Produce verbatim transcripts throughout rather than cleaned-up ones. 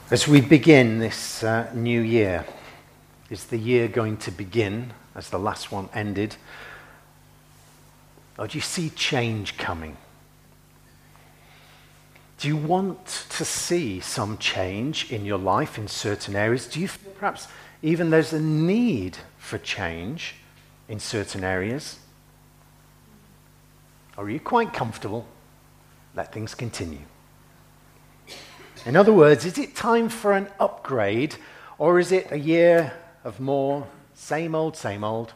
As we begin this uh, new year, is the year going to begin as the last one ended? Or do you see change coming? Do you want to see some change in your life in certain areas? Do you feel perhaps even there's a need for change in certain areas? Or are you quite comfortable? Let things continue. In other words, is it time for an upgrade, or is it a year of more same old, same old?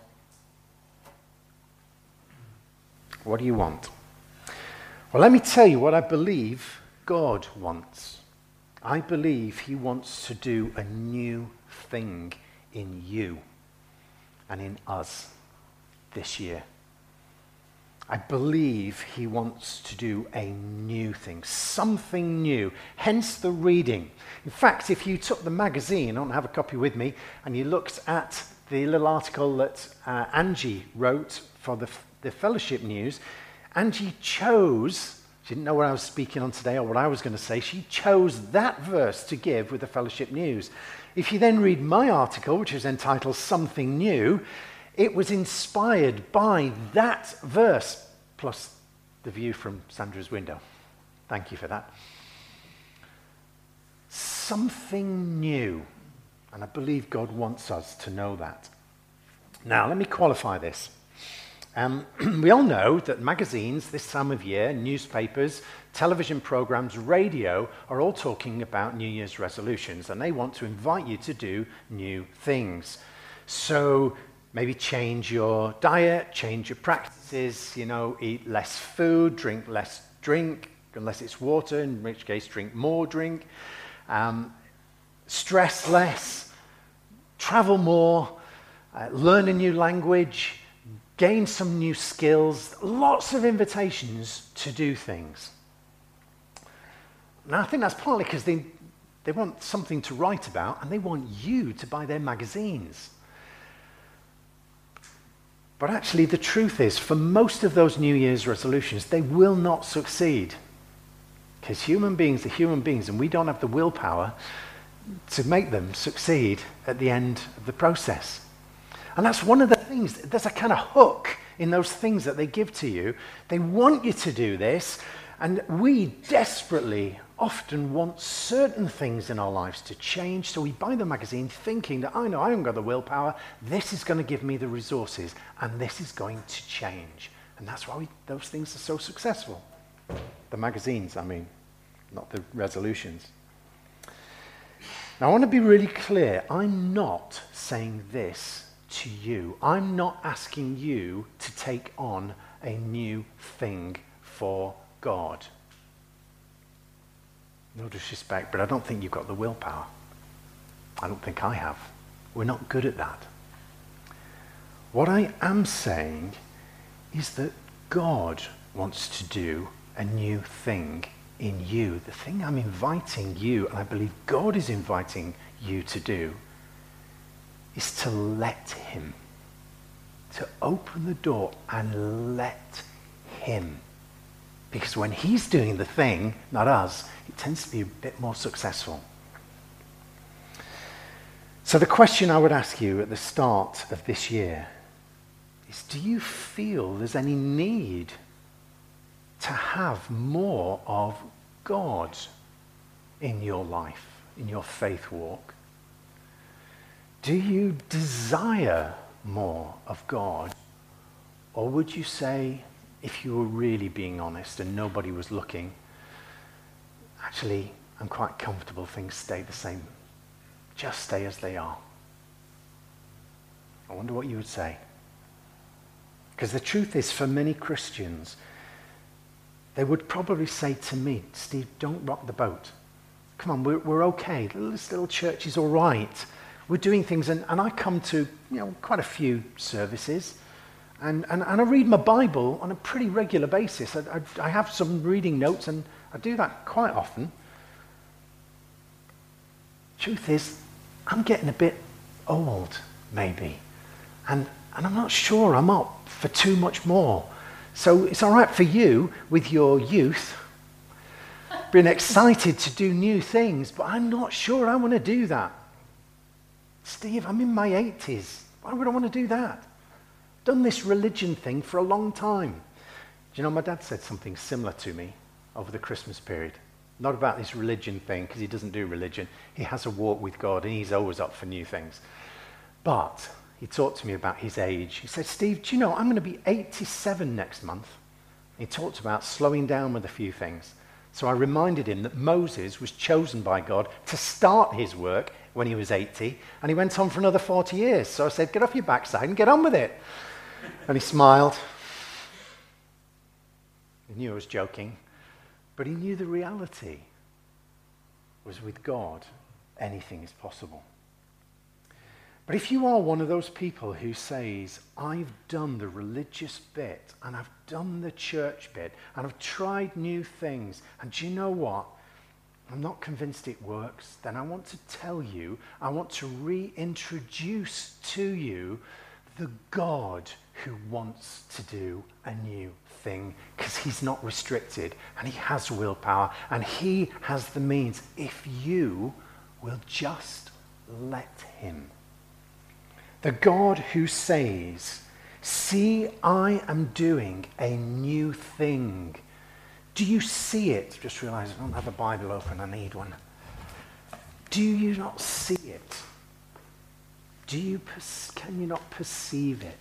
What do you want? Well, let me tell you what I believe God wants. I believe he wants to do a new thing in you and in us this year. I believe he wants to do a new thing, something new, hence the reading. In fact, if you took the magazine, I don't have a copy with me, and you looked at the little article that uh, Angie wrote for the, the Fellowship News, Angie chose, she didn't know what I was speaking on today or what I was going to say, she chose that verse to give with the Fellowship News. If you then read my article, which is entitled Something New, it was inspired by that verse, plus the view from Sandra's window. Thank you for that. Something new. And I believe God wants us to know that. Now, let me qualify this. Um, we all know that magazines this time of year, newspapers, television programs, radio, are all talking about New Year's resolutions, and they want to invite you to do new things. So, maybe change your diet, change your practices, you know, eat less food, drink less drink, unless it's water, in which case drink more drink, um, stress less, travel more, uh, learn a new language, gain some new skills, lots of invitations to do things. Now, I think that's partly because they, they want something to write about and they want you to buy their magazines. But actually, the truth is, for most of those New Year's resolutions, they will not succeed. Because human beings are human beings, and we don't have the willpower to make them succeed at the end of the process. And that's one of the things, there's a kind of hook in those things that they give to you. They want you to do this, and we desperately often want certain things in our lives to change, so we buy the magazine thinking that, I know, I haven't got the willpower, this is going to give me the resources, and this is going to change. And that's why we, those things are so successful. The magazines, I mean, not the resolutions. Now, I want to be really clear. I'm not saying this to you. I'm not asking you to take on a new thing for God. No disrespect, but I don't think you've got the willpower. I don't think I have. We're not good at that. What I am saying is that God wants to do a new thing in you. The thing I'm inviting you, and I believe God is inviting you to do, is to let him. To open the door and let him. Because when he's doing the thing, not us, it tends to be a bit more successful. So the question I would ask you at the start of this year is, do you feel there's any need to have more of God in your life, in your faith walk? Do you desire more of God? Or would you say, if you were really being honest and nobody was looking, actually, I'm quite comfortable things stay the same. Just stay as they are. I wonder what you would say. Because the truth is, for many Christians, they would probably say to me, Steve, don't rock the boat. Come on, we're, we're okay. This little church is all right. We're doing things, and, and I come to, you know, quite a few services. And, and, and I read my Bible on a pretty regular basis. I, I, I have some reading notes, and I do that quite often. Truth is, I'm getting a bit old, maybe. And, and I'm not sure I'm up for too much more. So it's all right for you with your youth. been excited to do new things, but I'm not sure I want to do that. Steve, I'm in my eighties. Why would I want to do that? Done this religion thing for a long time. Do you know, my dad said something similar to me over the Christmas period. Not about this religion thing, because he doesn't do religion. He has a walk with God, and he's always up for new things. But he talked to me about his age. He said, Steve, do you know, I'm going to be eighty-seven next month. He talked about slowing down with a few things. So I reminded him that Moses was chosen by God to start his work when he was eighty, and he went on for another forty years. So I said, get off your backside and get on with it. And he smiled. He knew I was joking, but he knew the reality was with God, anything is possible. But if you are one of those people who says, I've done the religious bit, and I've done the church bit, and I've tried new things, and do you know what? I'm not convinced it works, then I want to tell you, I want to reintroduce to you the God who wants to do a new thing, because he's not restricted, and he has willpower, and he has the means, if you will just let him. The God who says, see, I am doing a new thing. Do you see it? Just realized I don't have a Bible open, I need one. Do you not see it? Do you per- can you not perceive it?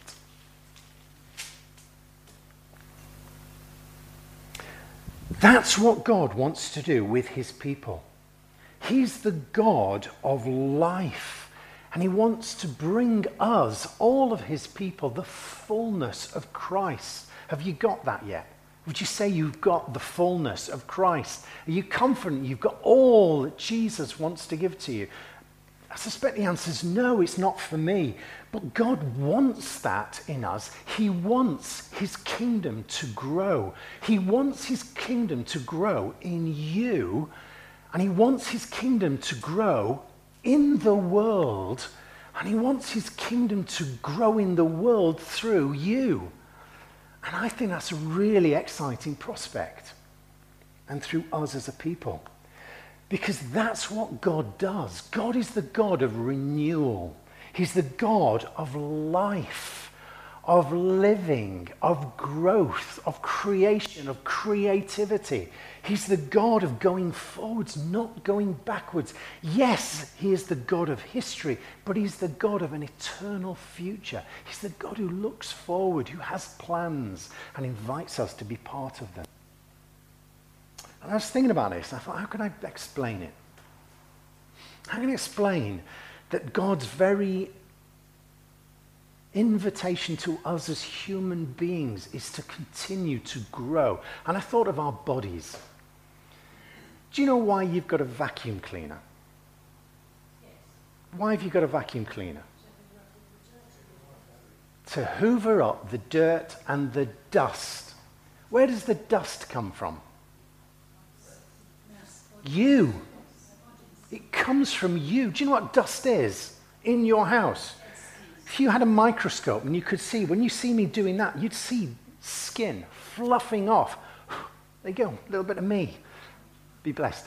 That's what God wants to do with his people. He's the God of life. And he wants to bring us, all of his people, the fullness of Christ. Have you got that yet? Would you say you've got the fullness of Christ? Are you confident you've got all that Jesus wants to give to you? I suspect the answer is no, it's not for me. But God wants that in us. He wants his kingdom to grow. He wants his kingdom to grow in you. And he wants his kingdom to grow in the world, and he wants his kingdom to grow in the world through you. And I think that's a really exciting prospect, and through us as a people, because that's what God does. God is the God of renewal. He's the God of life, of living, of growth, of creation, of creativity. He's the God of going forwards, not going backwards. Yes, he is the God of history, but he's the God of an eternal future. He's the God who looks forward, who has plans, and invites us to be part of them. And I was thinking about this, and I thought, how can I explain it? How can I explain that God's very invitation to us as human beings is to continue to grow? And I thought of our bodies. Do you know why you've got a vacuum cleaner? Yes. Why have you got a vacuum cleaner? To hoover up the dirt and the dust. Where does the dust come from? You. It comes from you. Do you know what dust is in your house? If you had a microscope and you could see, when you see me doing that, you'd see skin fluffing off. There you go, a little bit of me. Be blessed.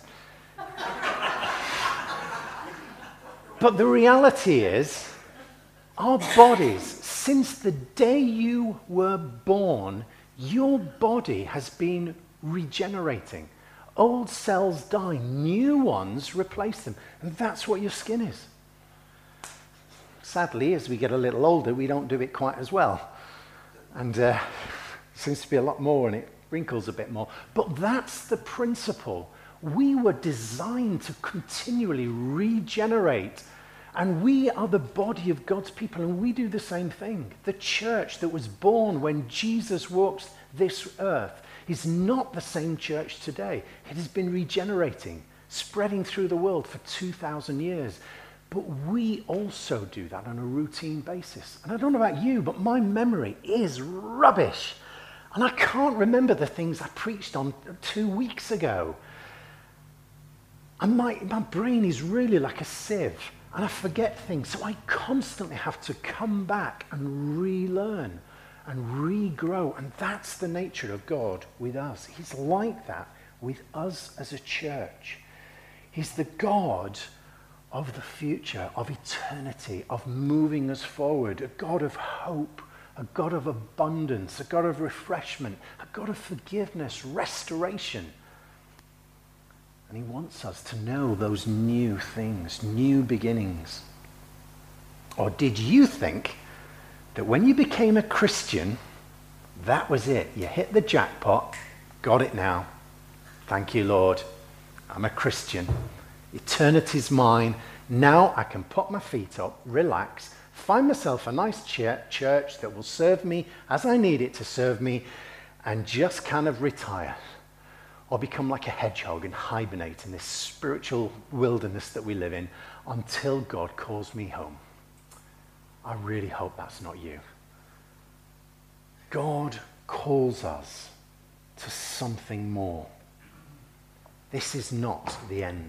But the reality is, our bodies, since the day you were born, your body has been regenerating. Old cells die, new ones replace them. And that's what your skin is. Sadly, as we get a little older, we don't do it quite as well. And uh, it seems to be a lot more, and it wrinkles a bit more. But that's the principle. We were designed to continually regenerate. And we are the body of God's people, and we do the same thing. The church that was born when Jesus walked this earth is not the same church today. It has been regenerating, spreading through the world for two thousand years. But we also do that on a routine basis. And I don't know about you, but my memory is rubbish. And I can't remember the things I preached on two weeks ago. And my, my brain is really like a sieve. And I forget things. So I constantly have to come back and relearn and regrow. And that's the nature of God with us. He's like that with us as a church. He's the God of the future, of eternity, of moving us forward, a God of hope, a God of abundance, a God of refreshment, a God of forgiveness, restoration. And he wants us to know those new things, new beginnings. Or did you think that when you became a Christian, that was it? You hit the jackpot, got it now. Thank you, Lord. I'm a Christian. Eternity's mine. Now I can put my feet up, relax, find myself a nice ch- church that will serve me as I need it to serve me, and just kind of retire. Or become like a hedgehog and hibernate in this spiritual wilderness that we live in until God calls me home. I really hope that's not you. God calls us to something more. This is not the end.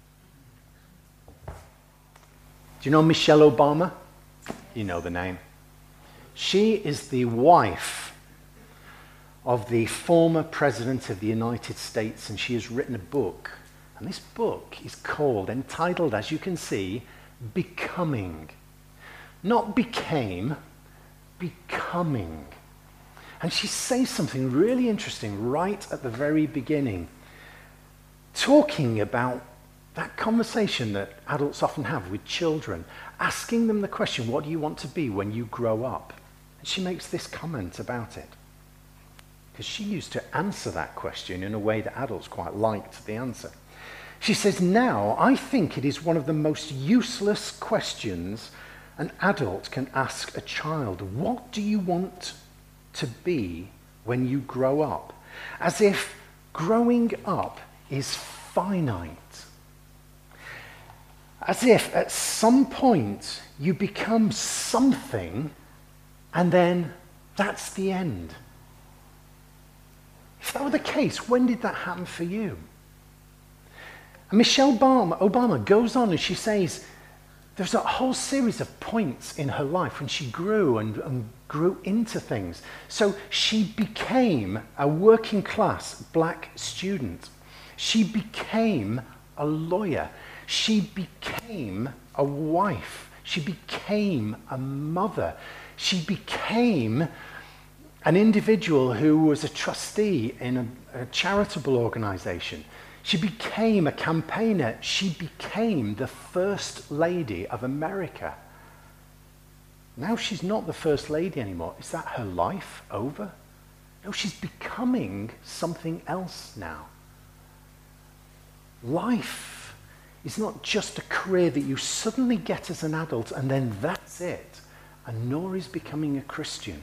Do you know Michelle Obama? You know the name. She is the wife of the former president of the United States, and she has written a book. And this book is called, entitled, as you can see, Becoming. Not became, becoming. And she says something really interesting right at the very beginning, talking about that conversation that adults often have with children, asking them the question, what do you want to be when you grow up? And she makes this comment about it. Because she used to answer that question in a way that adults quite liked the answer. She says, now I think it is one of the most useless questions an adult can ask a child. What do you want to be when you grow up? As if growing up is finite. As if at some point you become something and then that's the end. If that were the case, when did that happen for you? And Michelle Obama, Obama goes on and she says there's a whole series of points in her life when she grew and, and grew into things. So she became a working class black student. She became a lawyer. She became a wife. She became a mother. She became an individual who was a trustee in a, a charitable organization. She became a campaigner. She became the First Lady of America. Now she's not the First Lady anymore. Is that her life over? No, she's becoming something else now. Life is not just a career that you suddenly get as an adult and then that's it. And nor is becoming a Christian.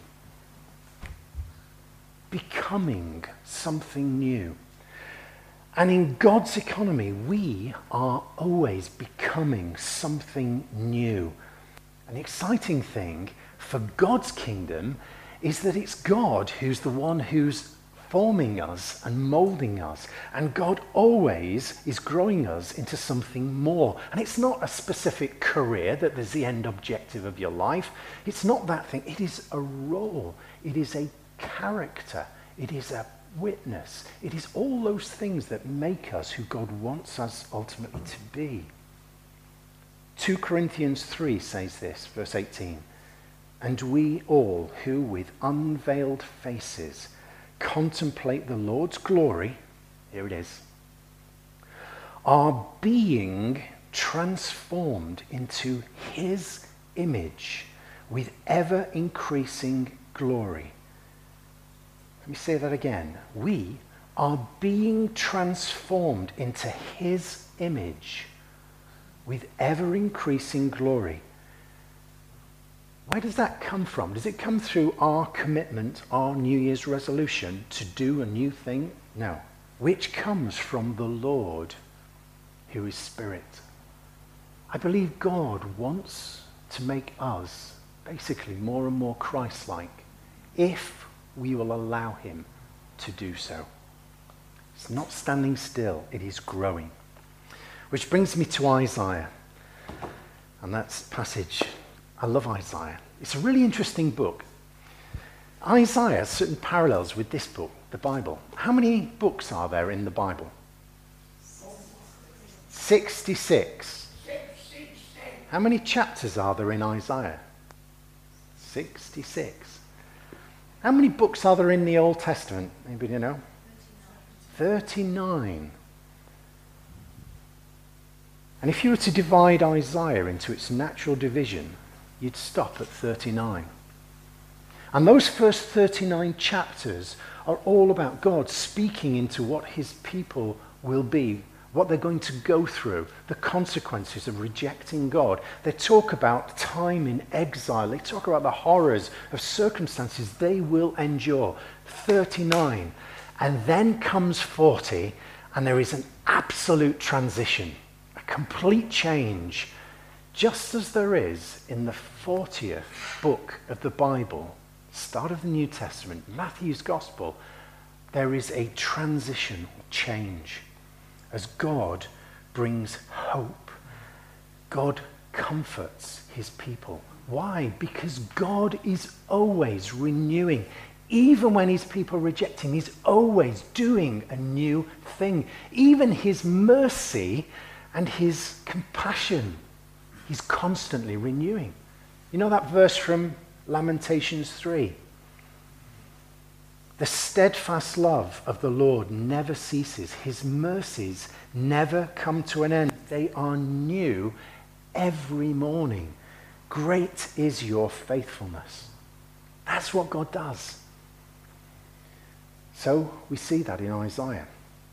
Becoming something new. And in God's economy, we are always becoming something new. An exciting thing for God's kingdom is that it's God who's the one who's forming us and molding us. And God always is growing us into something more. And it's not a specific career that there's the end objective of your life. It's not that thing. It is a role. It is a character. It is a witness. It is all those things that make us who God wants us ultimately to be. Second Corinthians three says this, verse eighteen. And we all who with unveiled faces contemplate the Lord's glory, here it is, are being transformed into his image with ever increasing glory. Let me say that again. We are being transformed into his image with ever increasing glory. Where does that come from? Does it come through our commitment, our New Year's resolution to do a new thing? No. Which comes from the Lord, who is Spirit. I believe God wants to make us basically more and more Christ-like if we will allow him to do so. It's not standing still, it is growing. Which brings me to Isaiah. And that's passage. I love Isaiah. It's a really interesting book. Isaiah has certain parallels with this book. the Bible. How many books are there in the Bible? sixty-six. How many chapters are there in Isaiah? sixty-six. How many books are there in the Old Testament? Anybody know? thirty-nine. And if you were to divide Isaiah into its natural division, you'd stop at thirty-nine. And those first thirty-nine chapters are all about God speaking into what his people will be, what they're going to go through, the consequences of rejecting God. They talk about time in exile. They talk about the horrors of circumstances they will endure. thirty-nine. And then comes forty, and there is an absolute transition, a complete change, just as there is in the fortieth book of the Bible, start of the New Testament, Matthew's Gospel. There is a transition, change, as God brings hope. God comforts his people. Why? Because God is always renewing. Even when his people reject him, he's always doing a new thing. Even his mercy and his compassion, he's constantly renewing. You know that verse from Lamentations three? The steadfast love of the Lord never ceases. His mercies never come to an end. They are new every morning. Great is your faithfulness. That's what God does. So we see that in Isaiah.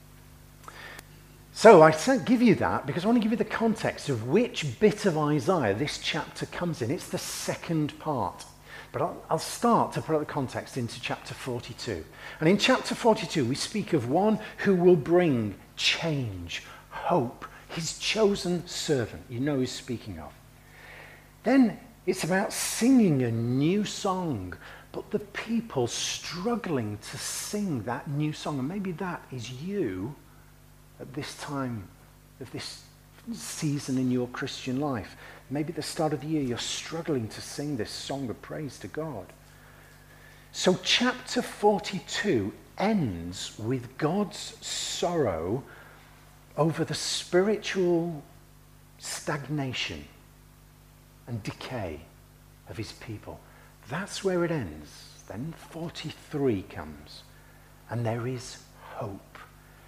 So I give you that because I want to give you the context of which bit of Isaiah this chapter comes in. It's the second part. But I'll, I'll start to put out the context into chapter forty-two. And in chapter forty-two, we speak of one who will bring change, hope, his chosen servant. You know who's speaking of. Then it's about singing a new song, but the people struggling to sing that new song. And maybe that is you at this time of this season in your Christian life. Maybe at the start of the year you're struggling to sing this song of praise to God. So chapter forty-two ends with God's sorrow over the spiritual stagnation and decay of his people. That's where it ends. Then forty-three comes, and there is hope.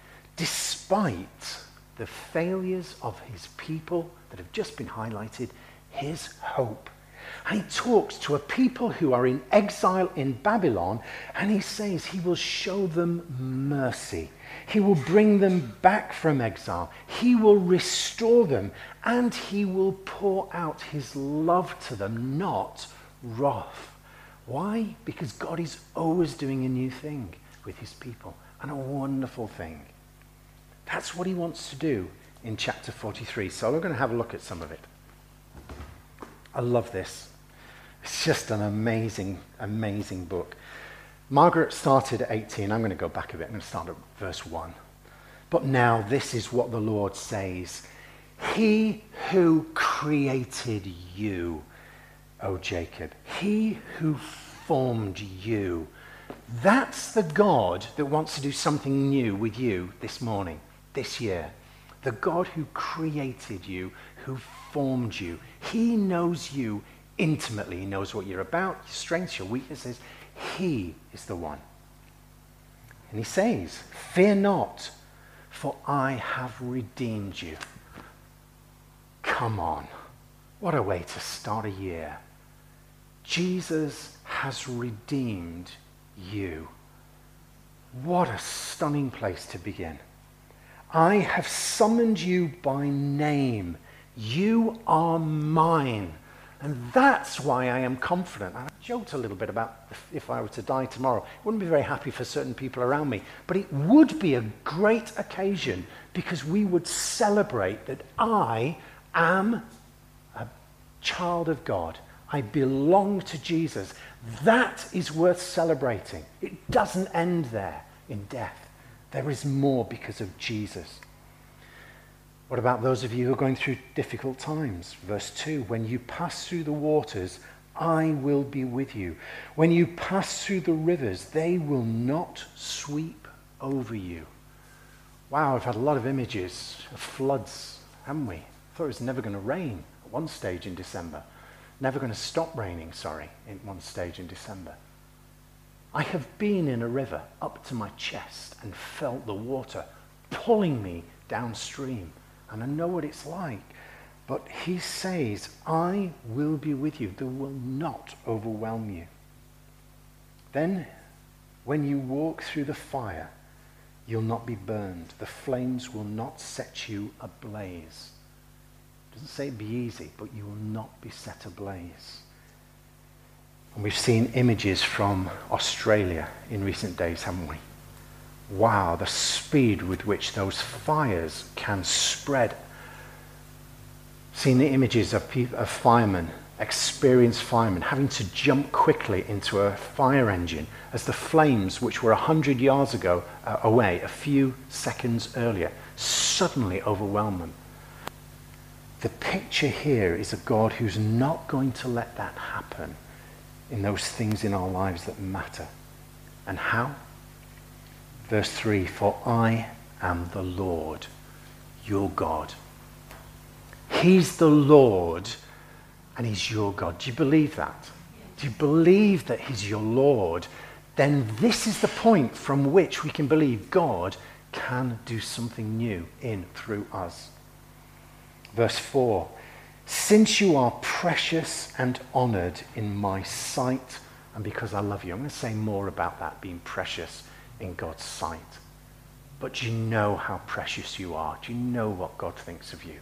Despite the failures of his people that have just been highlighted, his hope. And he talks to a people who are in exile in Babylon, and he says he will show them mercy. He will bring them back from exile. He will restore them, and he will pour out his love to them, not wrath. Why? Because God is always doing a new thing with his people, and a wonderful thing. That's what he wants to do in chapter forty-three. So we're going to have a look at some of it. I love this. It's just an amazing, amazing book. Margaret started at eighteen. I'm going to go back a bit. I'm going to start at verse one. But now this is what the Lord says. He who created you, O Jacob, he who formed you. That's the God that wants to do something new with you this morning, this year. The God who created you, who formed you. He knows you intimately. He knows what you're about, your strengths, your weaknesses. He is the one. And he says, fear not, for I have redeemed you. Come on. What a way to start a year. Jesus has redeemed you. What a stunning place to begin. I have summoned you by name. You are mine. And that's why I am confident. And I joked a little bit about if I were to die tomorrow. I wouldn't be very happy for certain people around me. But it would be a great occasion because we would celebrate that I am a child of God. I belong to Jesus. That is worth celebrating. It doesn't end there in death. There is more because of Jesus. What about those of you who are going through difficult times? Verse two, when you pass through the waters, I will be with you. When you pass through the rivers, they will not sweep over you. Wow, I've had a lot of images of floods, haven't we? I thought it was never going to rain at one stage in December. Never going to stop raining, sorry, in one stage in December. I have been in a river up to my chest and felt the water pulling me downstream. And I know what it's like. But he says, I will be with you. They will not overwhelm you. Then, when you walk through the fire, you'll not be burned. The flames will not set you ablaze. It doesn't say it'd be easy, but you will not be set ablaze. And we've seen images from Australia in recent days, haven't we? Wow, the speed with which those fires can spread. Seen the images of, people, of firemen, experienced firemen, having to jump quickly into a fire engine as the flames, which were a hundred yards ago uh, away, a few seconds earlier, suddenly overwhelm them. The picture here is a God who's not going to let that happen in those things in our lives that matter. And how? Verse three, for I am the Lord, your God. He's the Lord and he's your God. Do you believe that? Do you believe that he's your Lord? Then this is the point from which we can believe God can do something new in through us. Verse four, since you are precious and honored in my sight, and because I love you. I'm going to say more about that, being precious in God's sight. But do you know how precious you are? Do you know what God thinks of you?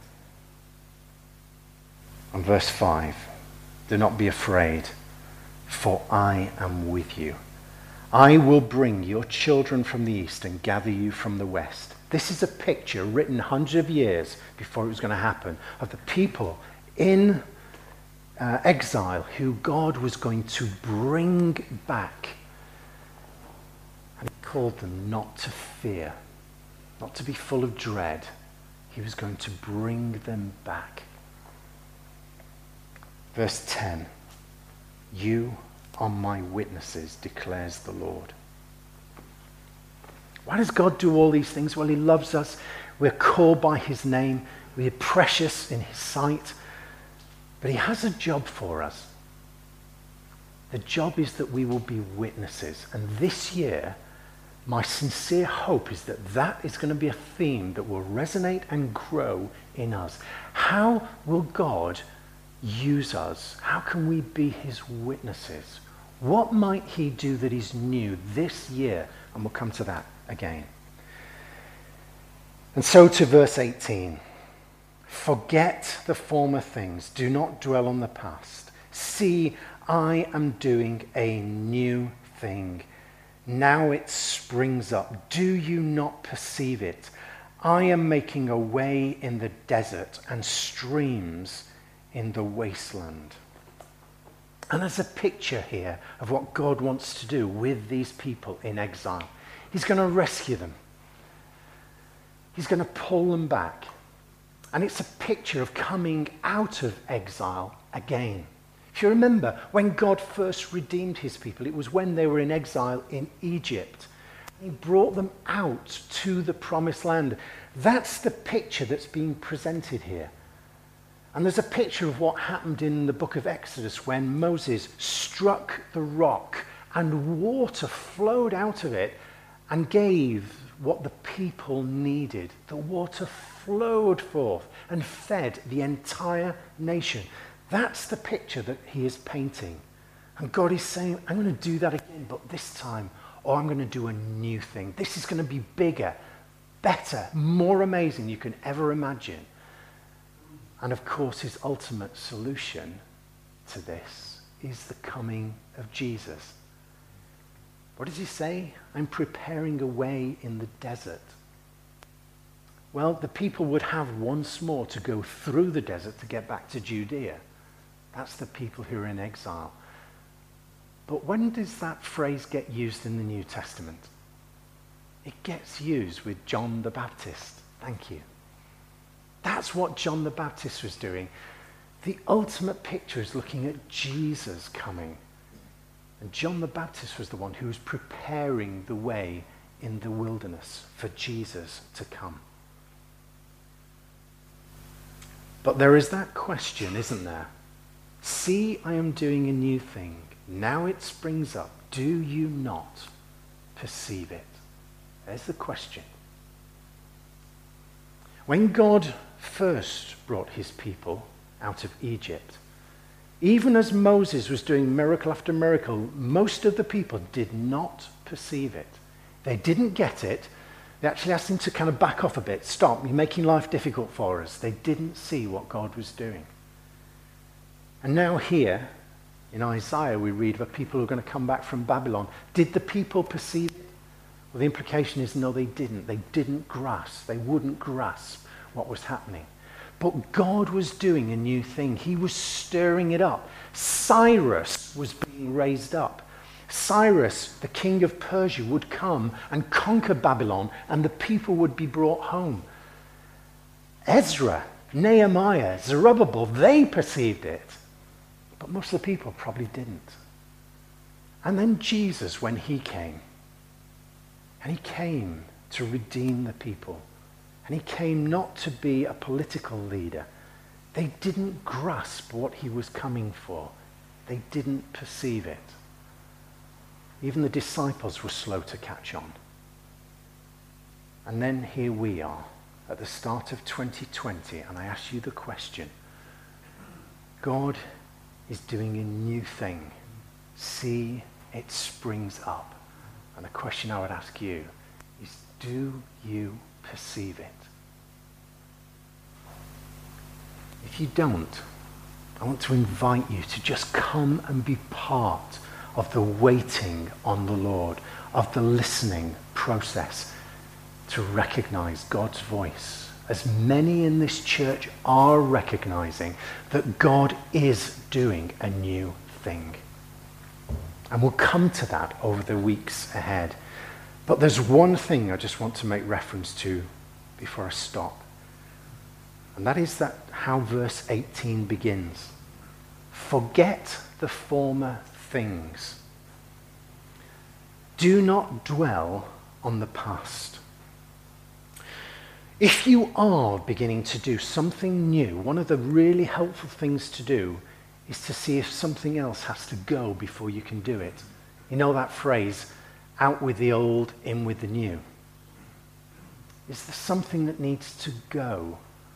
And verse five, do not be afraid, for I am with you. I will bring your children from the east and gather you from the west. This is a picture written hundreds of years before it was going to happen of the people in uh, exile who God was going to bring back. And he called them not to fear, not to be full of dread. He was going to bring them back. Verse ten, you are my witnesses, declares the Lord. Why does God do all these things? Well, he loves us. We're called by his name. We are precious in his sight. But he has a job for us. The job is that we will be witnesses. And this year, my sincere hope is that that is going to be a theme that will resonate and grow in us. How will God use us? How can we be his witnesses? What might he do that is new this year? And we'll come to that again. And so to verse eighteen. Forget the former things. Do not dwell on the past. See, I am doing a new thing. Now it springs up. Do you not perceive it? I am making a way in the desert and streams in the wasteland. And there's a picture here of what God wants to do with these people in exile. He's going to rescue them. He's going to pull them back. And it's a picture of coming out of exile again. If you remember, when God first redeemed his people, it was when they were in exile in Egypt. He brought them out to the promised land. That's the picture that's being presented here. And there's a picture of what happened in the book of Exodus when Moses struck the rock and water flowed out of it and gave what the people needed. The water flowed forth and fed the entire nation. That's the picture that he is painting. And God is saying, I'm going to do that again, but this time, or I'm going to do a new thing. This is going to be bigger, better, more amazing you can ever imagine. And of course, his ultimate solution to this is the coming of Jesus. What does he say? I'm preparing a way in the desert. Well, the people would have once more to go through the desert to get back to Judea. That's the people who are in exile. But when does that phrase get used in the New Testament? It gets used with John the Baptist. Thank you. That's what John the Baptist was doing. The ultimate picture is looking at Jesus coming. And John the Baptist was the one who was preparing the way in the wilderness for Jesus to come. But there is that question, isn't there? See, I am doing a new thing. Now it springs up. Do you not perceive it? There's the question. When God first brought his people out of Egypt, even as Moses was doing miracle after miracle, most of the people did not perceive it. They didn't get it. They actually asked him to kind of back off a bit. Stop, you're making life difficult for us. They didn't see what God was doing. And now here, in Isaiah, we read of people who are going to come back from Babylon. Did the people perceive it? Well, the implication is no, they didn't. They didn't grasp. They wouldn't grasp what was happening. But God was doing a new thing. He was stirring it up. Cyrus was being raised up. Cyrus, the king of Persia, would come and conquer Babylon, and the people would be brought home. Ezra, Nehemiah, Zerubbabel, they perceived it. But most of the people probably didn't. And then Jesus, when he came, and he came to redeem the people, and he came not to be a political leader. They didn't grasp what he was coming for. They didn't perceive it. Even the disciples were slow to catch on. And then here we are at the start of twenty twenty, and I ask you the question. God is doing a new thing. See, it springs up. And the question I would ask you is, do you perceive it? If you don't, I want to invite you to just come and be part of the waiting on the Lord, of the listening process to recognize God's voice. As many in this church are recognizing that God is doing a new thing. And we'll come to that over the weeks ahead. But there's one thing I just want to make reference to before I stop. And that is that how verse eighteen begins. Forget the former things. Do not dwell on the past. If you are beginning to do something new, one of the really helpful things to do is to see if something else has to go before you can do it. You know that phrase, out with the old, in with the new. Is there something that needs to go?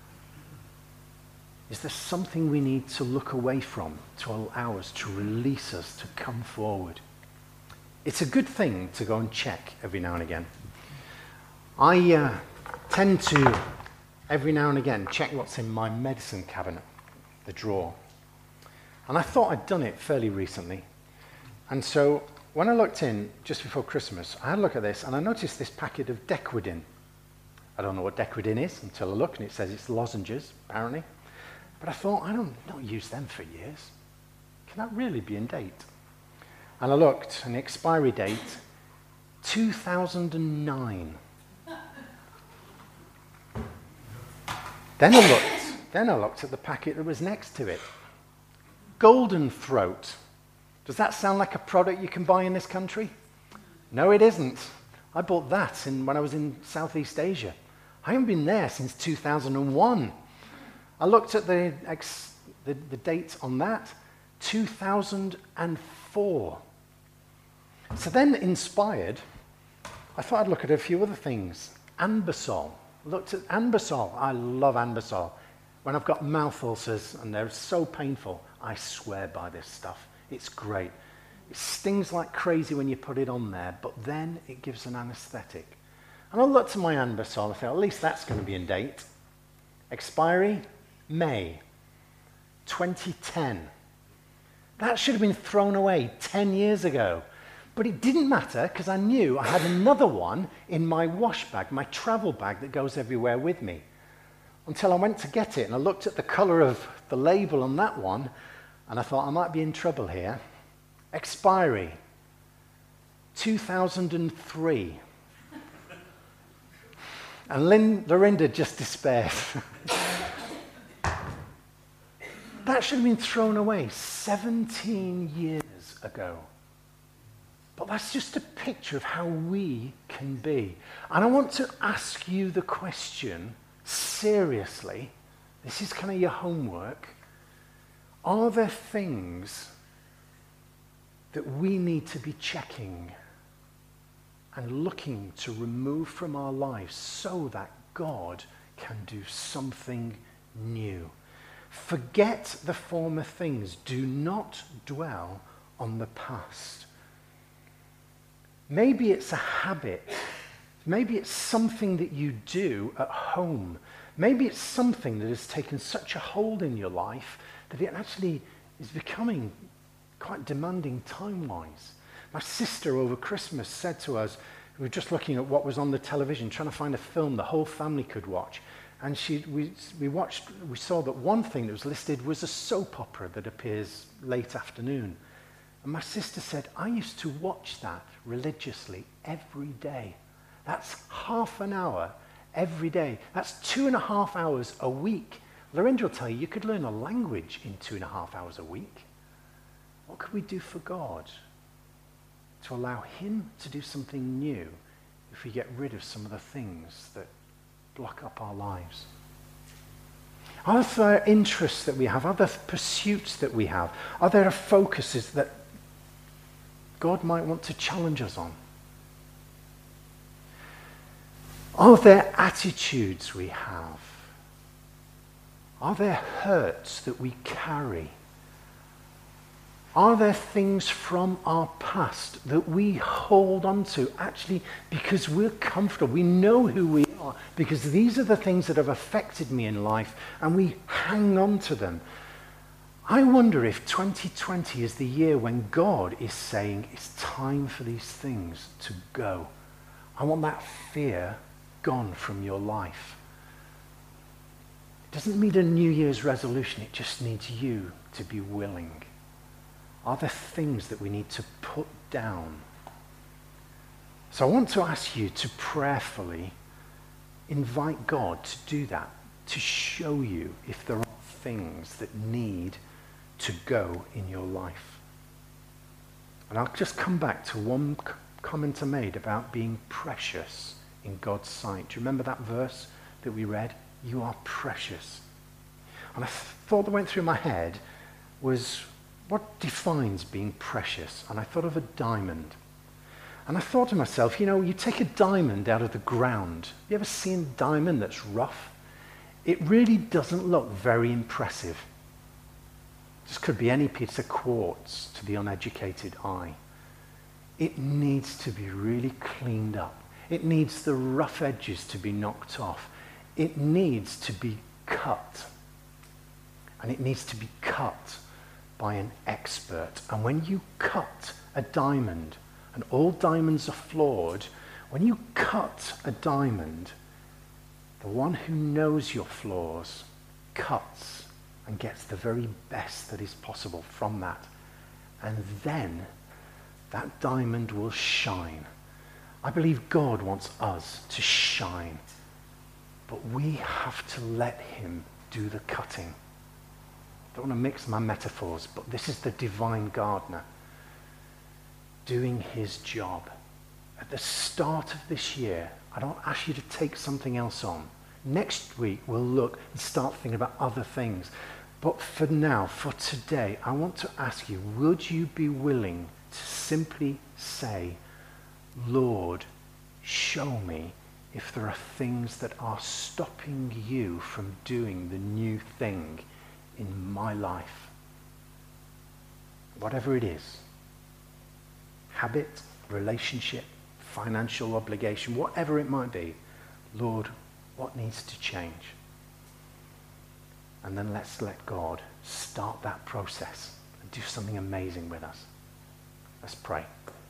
Is there something we need to look away from to allow us, to release us, to come forward? It's a good thing to go and check every now and again. I uh, tend to, every now and again, check what's in my medicine cabinet, the drawer. And I thought I'd done it fairly recently. And so when I looked in just before Christmas, I had a look at this and I noticed this packet of Dequidin. I don't know what Dequidin is until I look, and it says it's lozenges, apparently. But I thought, I don't, don't use them for years. Can that really be in date? And I looked, and the expiry date, two thousand nine. Then I looked, then I looked at the packet that was next to it. Golden Throat. Does that sound like a product you can buy in this country? No, it isn't. I bought that in, when I was in Southeast Asia. I haven't been there since two thousand one. I looked at the, ex, the, the date on that, two thousand four. So then, inspired, I thought I'd look at a few other things. Anbesol. Looked at Anbesol. I love Anbesol. When I've got mouth ulcers and they're so painful, I swear by this stuff. It's great. It stings like crazy when you put it on there, but then it gives an anesthetic. And I looked at my Anbesol, I thought, at least that's going to be in date. Expiry, May twenty ten. That should have been thrown away ten years ago. But it didn't matter because I knew I had another one in my wash bag, my travel bag that goes everywhere with me. Until I went to get it and I looked at the colour of the label on that one and I thought I might be in trouble here. Expiry, two thousand three. And Lynn, Lorinda just despaired. that should have been thrown away seventeen years ago. But that's just a picture of how we can be. And I want to ask you the question, seriously, this is kind of your homework. Are there things that we need to be checking and looking to remove from our lives so that God can do something new? Forget the former things. Do not dwell on the past. Maybe it's a habit. Maybe it's something that you do at home. Maybe it's something that has taken such a hold in your life that it actually is becoming quite demanding time-wise. My sister over Christmas said to us, we were just looking at what was on the television, trying to find a film the whole family could watch. And she, we, we watched, we saw that one thing that was listed was a soap opera that appears late afternoon. And my sister said, I used to watch that religiously every day. That's half an hour every day. That's two and a half hours a week. Lorinda will tell you, you could learn a language in two and a half hours a week. What could we do for God to allow him to do something new if we get rid of some of the things that block up our lives? Are there interests that we have? Are there pursuits that we have? Are there focuses that God might want to challenge us on? Are there attitudes we have? Are there hurts that we carry? Are there things from our past that we hold on to actually because we're comfortable? We know who we are because these are the things that have affected me in life and we hang on to them. I wonder if twenty twenty is the year when God is saying it's time for these things to go. I want that fear gone from your life. It doesn't need a New Year's resolution, it just needs you to be willing. Are there things that we need to put down? So I want to ask you to prayerfully invite God to do that, to show you if there are things that need to go in your life. And I'll just come back to one c- comment I made about being precious in God's sight. Do you remember that verse that we read? You are precious. And a thought that went through my head was, what defines being precious? And I thought of a diamond. And I thought to myself, you know, you take a diamond out of the ground. You ever seen a diamond that's rough? It really doesn't look very impressive. This could be any piece of quartz to the uneducated eye. It needs to be really cleaned up. It needs the rough edges to be knocked off. It needs to be cut. And it needs to be cut by an expert. And when you cut a diamond, and all diamonds are flawed, when you cut a diamond, the one who knows your flaws cuts and gets the very best that is possible from that. And then that diamond will shine. I believe God wants us to shine, but we have to let him do the cutting. I don't want to mix my metaphors, but this is the divine gardener doing his job. At the start of this year, I don't ask you to take something else on. Next week, we'll look and start thinking about other things. But for now, for today, I want to ask you, would you be willing to simply say, Lord, show me if there are things that are stopping you from doing the new thing in my life? Whatever it is. Habit, relationship, financial obligation, whatever it might be. Lord, what needs to change? And then let's let God start that process and do something amazing with us. Let's pray.